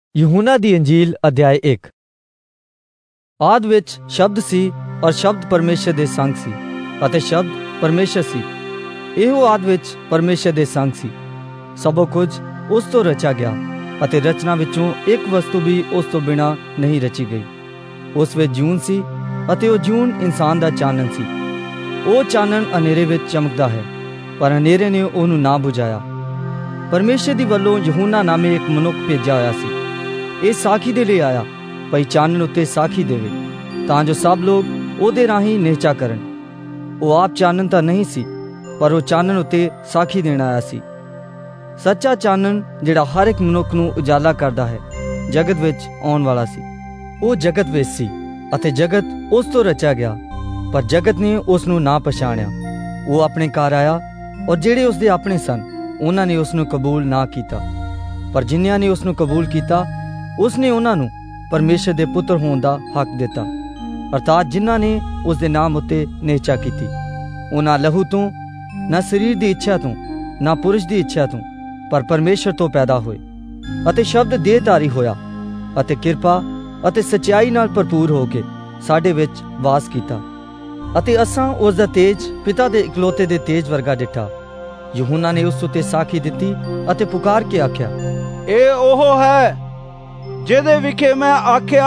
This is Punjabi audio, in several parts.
यूहन्ना दी अंजील अध्याय 1। आदि विच शब्द सी और शब्द परमेशर दे संग सी अते शब्द परमेशर सी। इहो आदि विच परमेशर दे संग सी। सबो कुछ उस तो रचा गया अते रचना विचों एक वस्तु भी उस तो बिना नहीं रची गई। उस विच जून सी अते ओ जून इंसान दा चानन सी। ओ चानन अनेरे विच चमकदा है पर अनेरे ने ओनू ना बुझाया। परमेशर दी वल्लों यूहन्ना नामे एक मनुख भेजा होया सी। ਇਹ ਸਾਖੀ ਦੇ ਲਈ ਆਇਆ ਭਈ ਚਾਨਣ ਉੱਤੇ ਸਾਖੀ ਦੇਵੇ ਤਾਂ ਜੋ ਸਭ ਲੋਕ ਉਹਦੇ ਰਾਹੀਂ ਨਿਹਚਾ ਕਰਨ। ਉਹ ਆਪ ਚਾਨਣ ਤਾਂ ਨਹੀਂ ਸੀ ਪਰ ਉਹ ਚਾਨਣ ਉੱਤੇ ਸਾਖੀ ਦੇਣ ਆਇਆ ਸੀ। ਸੱਚਾ ਚਾਨਣ ਜਿਹੜਾ ਹਰ ਇੱਕ ਮਨੁੱਖ ਨੂੰ ਉਜਾਲਾ ਕਰਦਾ ਹੈ ਜਗਤ ਵਿੱਚ ਆਉਣ ਵਾਲਾ ਸੀ। ਉਹ ਜਗਤ ਵਿੱਚ ਸੀ ਅਤੇ ਜਗਤ ਉਸ ਤੋਂ ਰਚਿਆ ਗਿਆ ਪਰ ਜਗਤ ਨੇ ਉਸ ਨੂੰ ਨਾ ਪਛਾਣਿਆ। ਉਹ ਆਪਣੇ ਘਰ ਆਇਆ ਔਰ ਜਿਹੜੇ ਉਸਦੇ ਆਪਣੇ ਸਨ ਉਹਨਾਂ ਨੇ ਉਸ ਨੂੰ ਕਬੂਲ ਨਾ ਕੀਤਾ। ਪਰ ਜਿਨ੍ਹਾਂ ਨੇ ਉਸ ਨੂੰ ਕਬੂਲ ਕੀਤਾ ਉਸਨੇ ਉਹਨਾਂ ਨੂੰ ਪਰਮੇਸ਼ਰ ਦੇ ਪੁੱਤਰ ਹੋਣ ਦਾ ਹੱਕ ਦਿੱਤਾ ਅਰਥਾਤ ਜਿਨ੍ਹਾਂ ਨੇ ਉਸ ਦੇ ਨਾਮ ਉੱਤੇ ਨਿਹਚਾ ਕੀਤੀ। ਉਹਨਾਂ ਲਹੂ ਤੋਂ ਨਾ ਸਰੀਰ ਦੀ ਇੱਛਾ ਤੋਂ ਨਾ ਪੁਰਸ਼ ਦੀ ਇੱਛਾ ਤੋਂ ਪਰ ਪਰਮੇਸ਼ਰ ਤੋਂ ਪੈਦਾ ਹੋਏ ਅਤੇ ਸ਼ਬਦ ਦੇਹਧਾਰੀ ਹੋਇਆ ਅਤੇ ਕਿਰਪਾ ਅਤੇ ਸੱਚਾਈ ਨਾਲ ਭਰਪੂਰ ਹੋ ਕੇ ਸਾਡੇ ਵਿੱਚ ਵਾਸ ਕੀਤਾ ਅਤੇ ਅਸਾਂ ਉਸ ਦਾ ਤੇਜ ਪਿਤਾ ਦੇ ਇਕਲੌਤੇ ਦੇ ਤੇਜ ਵਰਗਾ ਡਿੱਠਾ। यूहन्ना ਨੇ ਉਸ ਉੱਤੇ ਸਾਖੀ ਦਿੱਤੀ ਅਤੇ ਪੁਕਾਰ ਕੇ ਆਖਿਆ, ਇਹ ਉਹ ਹੈ ਜਿਹਦੇ ਵਿਖੇ ਮੈਂ ਆਖਿਆ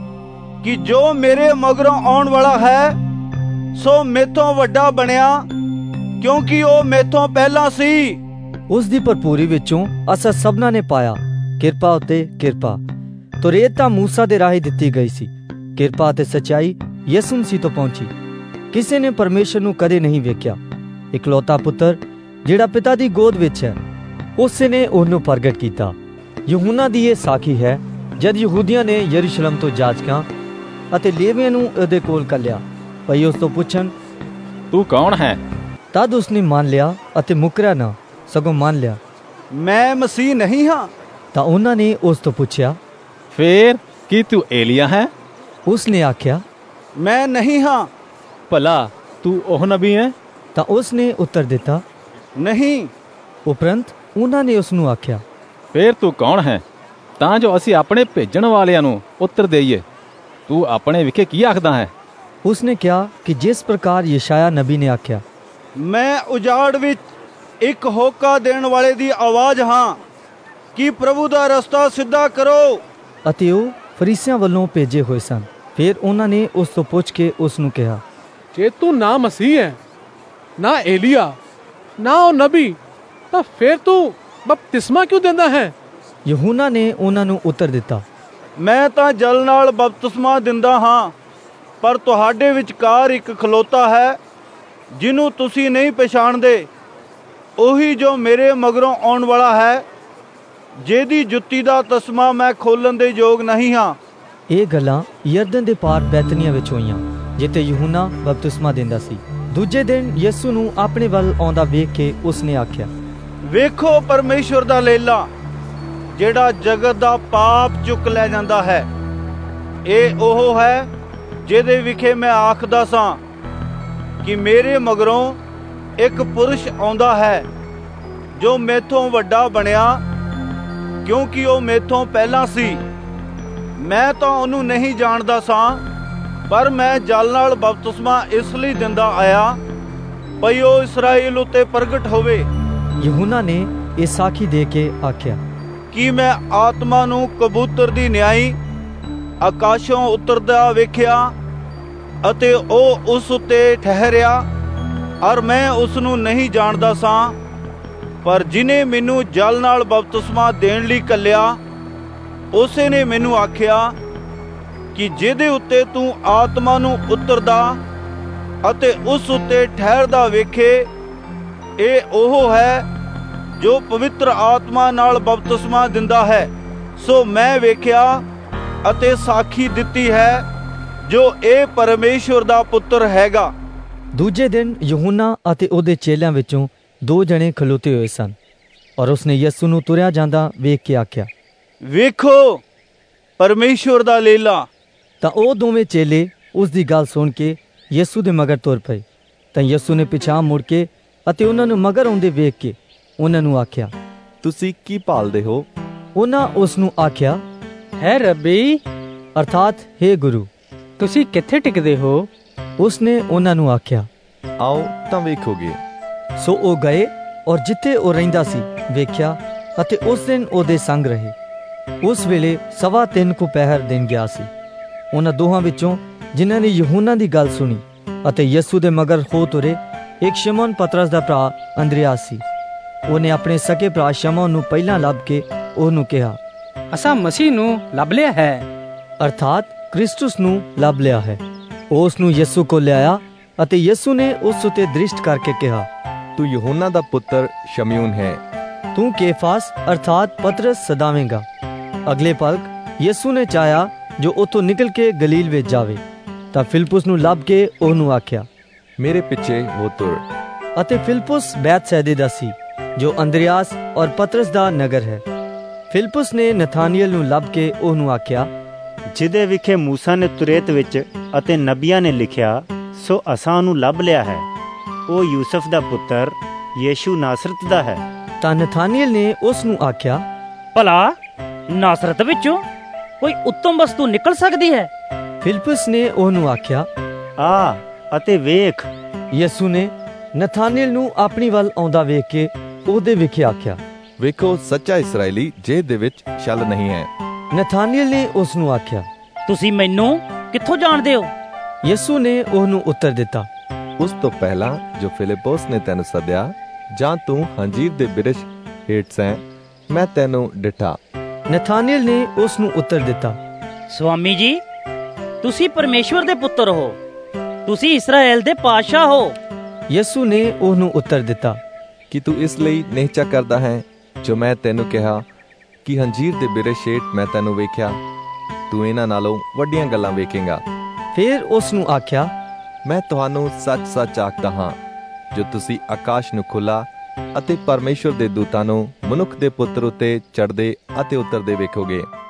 ਕਿ ਜੋ ਮੇਰੇ ਮਗਰੋਂ ਆਉਣ ਵਾਲਾ ਹੈ ਸੋ ਮੇਥੋਂ ਵੱਡਾ ਬਣਿਆ ਕਿਉਂਕਿ ਉਹ ਮੇਥੋਂ ਪਹਿਲਾਂ ਸੀ। ਉਸ ਦੀ ਭਰਪੂਰੀ ਵਿੱਚੋਂ ਅਸਾਂ ਸਭਨਾਂ ਨੇ ਪਾਇਆ ਕਿਰਪਾ ਉੱਤੇ ਕਿਰਪਾ। ਤੁਰੇਤ ਤਾਂ ਮੂਸਾ ਦੇ ਰਾਹੀਂ ਦਿੱਤੀ ਗਈ ਸੀ, ਕਿਰਪਾ ਅਤੇ ਸੱਚਾਈ ਯਿਸੂ ਮਸੀਹ ਤੋਂ ਪਹੁੰਚੀ। ਕਿਸੇ ਨੇ ਪਰਮੇਸ਼ਰ ਨੂੰ ਕਦੇ ਨਹੀਂ ਵੇਖਿਆ। ਇਕਲੌਤਾ ਪੁੱਤਰ ਜਿਹੜਾ ਪਿਤਾ ਦੀ ਗੋਦ ਵਿੱਚ ਹੈ ਉਸੇ ਨੇ ਉਹਨੂੰ ਪ੍ਰਗਟ ਕੀਤਾ। यूहन्ना ਦੀ ਇਹ ਸਾਖੀ ਹੈ ਜਦ ਯਹੂਦੀਆਂ ਨੇ ਯਰੂਸ਼ਲਮ ਤੋਂ ਜਾਜਕਾਂ ਅਤੇ ਲੇਵੀਆਂ ਨੂੰ ਉਹਦੇ ਕੋਲ ਘੱਲਿਆ ਭਈ ਉਸ ਤੋਂ ਪੁੱਛਣ, ਤੂੰ ਕੌਣ ਹੈ? ਤਦ ਉਸਨੇ ਮੰਨ ਲਿਆ ਅਤੇ ਮੁਕਰਿਆ ਨਾ ਸਗੋਂ ਮੰਨ ਲਿਆ, ਮੈਂ ਮਸੀਹ ਨਹੀਂ ਹਾਂ। ਤਾਂ ਉਹਨਾਂ ਨੇ ਉਸ ਤੋਂ ਪੁੱਛਿਆ, ਫੇਰ ਕੀ ਤੂੰ ਏਲੀਆ ਹੈ? ਉਸਨੇ ਆਖਿਆ, ਮੈਂ ਨਹੀਂ ਹਾਂ। ਭਲਾ ਤੂੰ ਉਹ ਨਬੀ ਹੈ? ਤਾਂ ਉਸਨੇ ਉੱਤਰ ਦਿੱਤਾ, ਨਹੀਂ। ਉਪਰੰਤ ਉਹਨਾਂ ਨੇ ਉਸ ਨੂੰ ਆਖਿਆ, ਫੇਰ ਤੂੰ ਕੌਣ ਹੈ ਤਾਂ ਜੋ ਅਸੀਂ ਆਪਣੇ ਭੇਜਣ ਵਾਲਿਆਂ ਨੂੰ ਉੱਤਰ ਦੇਈਏ? ਤੂੰ ਆਪਣੇ ਵਿਖੇ ਕੀ ਆਖਦਾ ਹੈ? ਉਸਨੇ ਕਿਹਾ ਕਿ ਜਿਸ ਪ੍ਰਕਾਰ ਯਸ਼ਾਇਆ ਨਬੀ ਨੇ ਆਖਿਆ, ਮੈਂ ਉਜਾੜ ਵਿੱਚ ਇੱਕ ਹੋਕਾ ਦੇਣ ਵਾਲੇ ਦੀ ਆਵਾਜ਼ ਹਾਂ ਕਿ ਪ੍ਰਭੂ ਦਾ ਰਸਤਾ ਸਿੱਧਾ ਕਰੋ। ਅਤੇ ਉਹ ਫਰੀਸੀਆਂ ਵੱਲੋਂ ਭੇਜੇ ਹੋਏ ਸਨ। ਫਿਰ ਉਹਨਾਂ ਨੇ ਉਸ ਤੋਂ ਪੁੱਛ ਕੇ ਉਸ ਨੂੰ ਕਿਹਾ, ਜੇ ਤੂੰ ਨਾ ਮਸੀਹ ਹੈ ਨਾ ਏਲੀਆ ਨਾ ਉਹ ਨਬੀ ਤਾਂ ਫਿਰ ਤੂੰ ਬਪਤਿਸਮਾ ਕਿਉਂ ਦਿੰਦਾ ਹੈ? यूहन्ना ਨੇ ਉਹਨਾਂ ਨੂੰ ਉੱਤਰ ਦਿੱਤਾ, ਮੈਂ ਤਾਂ ਜਲ ਨਾਲ ਬਪਤਿਸਮਾ ਦਿੰਦਾ ਹਾਂ ਪਰ ਤੁਹਾਡੇ ਵਿਚਕਾਰ ਇੱਕ ਖਲੋਤਾ ਹੈ ਜਿਹਨੂੰ ਤੁਸੀਂ ਨਹੀਂ ਪਛਾਣਦੇ, ਉਹੀ ਜੋ ਮੇਰੇ ਮਗਰੋਂ ਆਉਣ ਵਾਲਾ ਹੈ ਜਿਹਦੀ ਜੁੱਤੀ ਦਾ ਤਸਮਾ ਮੈਂ ਖੋਲਣ ਦੇ ਯੋਗ ਨਹੀਂ ਹਾਂ। ਇਹ ਗੱਲਾਂ ਯਰਦਨ ਦੇ ਪਾਰ ਬੈਤਨੀਆ ਵਿੱਚ ਹੋਈਆਂ ਜਿੱਥੇ यूहन्ना ਬਪਤਿਸਮਾ ਦਿੰਦਾ ਸੀ। ਦੂਜੇ ਦਿਨ ਯਿਸੂ ਨੂੰ ਆਪਣੇ ਵੱਲ ਆਉਂਦਾ ਵੇਖ ਕੇ ਉਸਨੇ ਆਖਿਆ, ਵੇਖੋ ਪਰਮੇਸ਼ਵਰ ਦਾ ਲੇਲਾ ਜਿਹੜਾ ਜਗਤ ਦਾ ਪਾਪ ਚੁੱਕ ਲੈ ਜਾਂਦਾ ਹੈ। ਇਹ ਉਹ ਹੈ ਜਿਹਦੇ ਵਿਖੇ ਮੈਂ ਆਖਦਾ ਸਾਂ ਕਿ ਮੇਰੇ ਮਗਰੋਂ ਇੱਕ ਪੁਰਸ਼ ਆਉਂਦਾ ਹੈ ਜੋ ਮੇਥੋਂ ਵੱਡਾ ਬਣਿਆ ਕਿਉਂਕਿ ਉਹ ਮੇਥੋਂ ਪਹਿਲਾਂ ਸੀ। ਮੈਂ ਤਾਂ ਉਹਨੂੰ ਨਹੀਂ ਜਾਣਦਾ ਸਾਂ ਪਰ ਮੈਂ ਜਲ ਨਾਲ ਬਪਤਿਸਮਾ ਇਸ ਲਈ ਦਿੰਦਾ ਆਇਆ ਭਈ ਉਹ ਇਸਰਾਏਲ ਉੱਤੇ ਪ੍ਰਗਟ ਹੋਵੇ। यूहन्ना ਨੇ ਇਹ ਸਾਖੀ ਦੇ ਕੇ ਆਖਿਆ ਕਿ ਮੈਂ ਆਤਮਾ ਨੂੰ ਕਬੂਤਰ ਦੀ ਨਿਆਈ ਆਕਾਸ਼ੋਂ ਉਤਰਦਾ ਵੇਖਿਆ ਅਤੇ ਉਹ ਉਸ ਉੱਤੇ ਠਹਿਰਿਆ ਔਰ ਮੈਂ ਉਸ ਨੂੰ ਨਹੀਂ ਜਾਣਦਾ ਸਾਂ ਪਰ ਜਿਨੇ ਮੈਨੂੰ ਜਲ ਨਾਲ ਬਪਤਿਸਮਾ ਦੇਣ ਲਈ ਘੱਲਿਆ ਉਸੇ ਨੇ ਮੈਨੂੰ ਆਖਿਆ ਕਿ ਜਿਹਦੇ ਉੱਤੇ ਤੂੰ ਆਤਮਾ ਨੂੰ ਉਤਰਦਾ ਅਤੇ ਉਸ ਉੱਤੇ ਠਹਿਰਦਾ ਵੇਖੇ ਇਹ ਉਹ ਹੈ ਜੋ ਪਵਿੱਤਰ ਆਤਮਾ ਨਾਲ ਬਪਤਿਸਮਾ ਦਿੰਦਾ ਹੈ। ਸੋ ਮੈਂ ਵੇਖਿਆ ਅਤੇ ਸਾਖੀ ਦਿੱਤੀ ਹੈ ਜੋ ਇਹ ਪਰਮੇਸ਼ਵਰ ਦਾ ਪੁੱਤਰ ਹੈਗਾ। ਦੂਜੇ ਦਿਨ यूहन्ना ਅਤੇ ਉਹਦੇ ਚੇਲਿਆਂ ਵਿੱਚੋਂ 2 ਜਣੇ ਖਲੋਤੇ ਹੋਏ ਸਨ ਔਰ ਉਸਨੇ ਯਿਸੂ ਨੂੰ ਤੁਰਿਆ ਜਾਂਦਾ ਵੇਖ ਕੇ ਆਖਿਆ, ਵੇਖੋ ਪਰਮੇਸ਼ਵਰ ਦਾ ਲੇਲਾ। ਤਾਂ ਉਹ ਦੋਵੇਂ ਚੇਲੇ ਉਸ ਦੀ ਗੱਲ ਸੁਣ ਕੇ ਯਿਸੂ ਦੇ ਮਗਰ ਤੁਰ ਪਏ। ਤਾਂ ਯਿਸੂ ਨੇ ਪਿਛਾਂਹ ਮੁੜ ਕੇ ਅਤੇ ਉਹਨਾਂ ਨੂੰ ਮਗਰ ਆਉਂਦੇ ਵੇਖ ਕੇ ਉਹਨਾਂ ਨੂੰ ਆਖਿਆ, ਤੁਸੀਂ ਕੀ ਭਾਲਦੇ ਹੋ? ਉਹਨਾਂ ਉਸ ਨੂੰ ਆਖਿਆ, ਹੈ ਰੱਬੀ, ਅਰਥਾਤ हे ਗੁਰੂ। ਤੁਸੀਂ ਕਿੱਥੇ ਟਿਕਦੇ ਹੋ? ਉਸਨੇ ਉਹਨਾਂ ਨੂੰ ਆਖਿਆ, ਆਓ ਤਾਂ ਵੇਖੋਗੇ। ਸੋ ਉਹ ਗਏ ਔਰ ਜਿੱਥੇ ਉਹ ਰਹਿੰਦਾ ਸੀ ਵੇਖਿਆ ਅਤੇ ਉਸ ਦਿਨ ਉਹਦੇ ਸੰਗ ਰਹੇ। ਉਸ ਵੇਲੇ 3:15 ਕੁ ਪਹਿਰ ਦਿਨ ਗਿਆ ਸੀ। ਉਹਨਾਂ ਦੋਹਾਂ ਵਿੱਚੋਂ ਜਿਨ੍ਹਾਂ ਨੇ ਯਹੂਨਾ ਦੀ ਗੱਲ ਸੁਣੀ ਅਤੇ ਯਿਸੂ ਦੇ ਮਗਰ ਹੋ ਤੁਰੇ, ਇੱਕ ਸ਼ਮੌਨ ਪਤਰਸ ਦਾ ਭਰਾ ਅੰਦਰਿਆਸ ਸੀ। ਉਹਨੇ ਆਪਣੇ ਸਕੇ ਭਰਾ ਸ਼ਮੌਨ ਨੂੰ ਪਹਿਲਾਂ ਲੱਭ ਕੇ ਉਹਨੂੰ ਕਿਹਾ, ਅਸਾਂ ਮਸੀਹ ਨੂੰ ਲੱਭ ਲਿਆ ਹੈ, ਅਰਥਾਤ ਕ੍ਰਿਸਟੁਸ ਨੂੰ ਲੱਭ ਲਿਆ ਹੈ। ਉਹ ਉਸ ਨੂੰ ਯਿਸੂ ਕੋਲ ਲਿਆਇਆ ਅਤੇ ਯਿਸੂ ਨੇ ਉਸ ਉਤੇ ਦ੍ਰਿਸ਼ਟ ਕਰਕੇ ਕਿਹਾ, ਤੂੰ ਯਹੂਨਾ ਦਾ ਪੁੱਤਰ ਸ਼ਮਯੂਨ ਹੈ। ਤੂੰ ਕੇਫਾਸ ਅਰਥਾਤ ਪਤਰਸ ਸਦਾਵੇਂਗਾ। ਅਗਲੇ ਪਲਕ ਯਿਸੂ ਨੇ ਚਾਹਿਆ ਜੋ ਉਤੋਂ ਨਿਕਲ ਕੇ ਗਲੀਲ ਵਿੱਚ ਜਾਵੇ, ਤਾਂ ਫਿਲਿਪੁਸ ਨੂੰ ਲੱਭ ਕੇ ਉਹਨੂੰ ਆਖਿਆ, ਮੇਰੇ ਪਿੱਛੇ ਹੋ ਤੁਰ। ਅਤੇ ਫਿਲਿਪੁਸ ਬੈਤਸੈਦੇ ਦਾ ਸੀ, ਜੋ ਅੰਦਰਿਆਸ ਔਰ ਪਤਰਸ ਦਾ ਨਗਰ ਹੈ। ਫਿਲਿਪੁਸ ਨੇ ਨਥਾਨੀਏਲ ਨੂੰ ਲੱਭ ਕੇ ਉਹਨੂੰ ਆਖਿਆ, ਜਿਹਦੇ ਵਿਖੇ ਮੂਸਾ ਨੇ ਤੁਰੇਤ ਵਿੱਚ ਅਤੇ ਨਬੀਆਂ ਨੇ ਲਿਖਿਆ, ਸੋ ਅਸਾਂ ਨੂੰ ਲੱਭ ਲਿਆ ਹੈ। ਉਹ ਯੂਸਫ ਦਾ ਪੁੱਤਰ ਯੀਸ਼ੂ ਨਾਸਰਤ ਦਾ ਹੈ। ਤਾਂ ਨਥਾਨੀਏਲ ਨੇ ਉਸ ਨੂੰ ਆਖਿਆ, ਭਲਾ ਨਾਸਰਤ ਵਿੱਚੋਂ ਕੋਈ ਉੱਤਮ ਵਸਤੂ ਨਿਕਲ ਸਕਦੀ ਹੈ? ਫਿਲਿਪੁਸ ਨੇ ਉਹਨੂੰ ਆਖਿਆ, ਆ ਅਤੇ ਵੇਖ। ਯਿਸੂ ਨੇ ਨਥਾਨੀਏਲ ਨੂੰ ਆਪਣੀ ਵੱਲ ਆਉਂਦਾ ਵੇਖ ਕੇ ਉਹਦੇ ਵਿਖੇ ਆਖਿਆ, ਵੇਖੋ ਸੱਚਾ ਇਸਰਾਏਲੀ, ਜਿਹਦੇ ਵਿੱਚ ਛਲ ਨਹੀਂ ਹੈ। ਨਥਾਨੀਏਲ ਨੇ ਉਸ ਨੂੰ ਆਖਿਆ, ਤੁਸੀਂ ਮੈਨੂੰ ਕਿੱਥੋਂ ਜਾਣਦੇ ਹੋ? ਯਿਸੂ ਨੇ ਉਹਨੂੰ ਉੱਤਰ ਦਿੱਤਾ, ਉਸ ਤੋਂ ਪਹਿਲਾਂ ਜੋ ਫਿਲਿਪੁਸ ਨੇ ਤੈਨੂੰ ਸੱਦਿਆ, ਜਾਂ ਤੂੰ ਹੰਜੀਰ ਦੇ ਬਿਰਛ ਹੇਠ ਸੈਂ, ਮੈਂ ਤੈਨੂੰ ਡਿਠਾ। ਨਥਾਨੀਏਲ ਨੇ ਉਸ ਨੂੰ ਉੱਤਰ ਦਿੱਤਾ, ਸੁਆਮੀ ਜੀ, ਤੁਸੀਂ ਪਰਮੇਸ਼ਵਰ ਦੇ ਪੁੱਤਰ ਹੋ, ਤੁਸੀਂ ਇਸਰਾਏਲ ਦੇ ਪਾਤਸ਼ਾਹ ਹੋ। ਯਿਸੂ ਨੇ ਉਹਨੂੰ ਉੱਤਰ ਦਿੱਤਾ, ਕਿ ਤੂੰ ਇਸ ਲਈ ਨਿਹਚਾ ਕਰਦਾ ਹੈ ਜੋ ਮੈਂ ਤੈਨੂੰ ਕਿਹਾ ਕਿ ਹੰਜੀਰ ਦੇ ਬਿਰਛ ਹੇਠ ਮੈਂ ਤੈਨੂੰ ਵੇਖਿਆ, ਤੂੰ ਇਹਨਾਂ ਨਾਲੋਂ ਵੱਡੀਆਂ ਗੱਲਾਂ ਵੇਖੇਂਗਾ। ਫਿਰ ਉਸ ਨੂੰ ਆਖਿਆ, ਮੈਂ ਤੁਹਾਨੂੰ ਸੱਚ-ਸੱਚ ਆਖਦਾ ਹਾਂ, ਜੋ ਤੁਸੀਂ ਆਕਾਸ਼ ਨੂੰ ਖੁੱਲਾ ਅਤੇ ਪਰਮੇਸ਼ਵਰ ਦੇ ਦੂਤਾਂ ਨੂੰ ਮਨੁੱਖ ਦੇ ਪੁੱਤਰ ਉੱਤੇ ਚੜ੍ਹਦੇ ਅਤੇ ਉਤਰਦੇ ਵੇਖੋਗੇ।